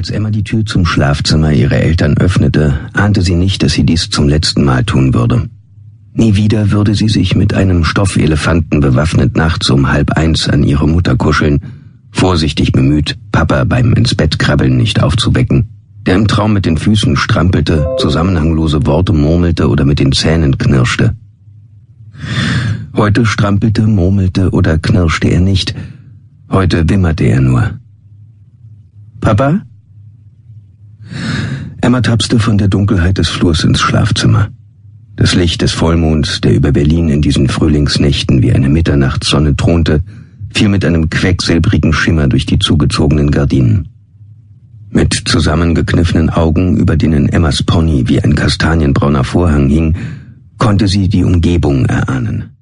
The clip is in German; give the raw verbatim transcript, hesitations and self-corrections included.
Als Emma die Tür zum Schlafzimmer ihrer Eltern öffnete, ahnte sie nicht, dass sie dies zum letzten Mal tun würde. Nie wieder würde sie sich mit einem Stoffelefanten bewaffnet nachts um halb eins an ihre Mutter kuscheln, vorsichtig bemüht, Papa beim Ins-Bett-Krabbeln nicht aufzuwecken, der im Traum mit den Füßen strampelte, zusammenhanglose Worte murmelte oder mit den Zähnen knirschte. Heute strampelte, murmelte oder knirschte er nicht. Heute wimmerte er nur. »Papa?« Emma tapste von der Dunkelheit des Flurs ins Schlafzimmer. Das Licht des Vollmonds, der über Berlin in diesen Frühlingsnächten wie eine Mitternachtssonne thronte, fiel mit einem quecksilbrigen Schimmer durch die zugezogenen Gardinen. Mit zusammengekniffenen Augen, über denen Emmas Pony wie ein kastanienbrauner Vorhang hing, konnte sie die Umgebung erahnen.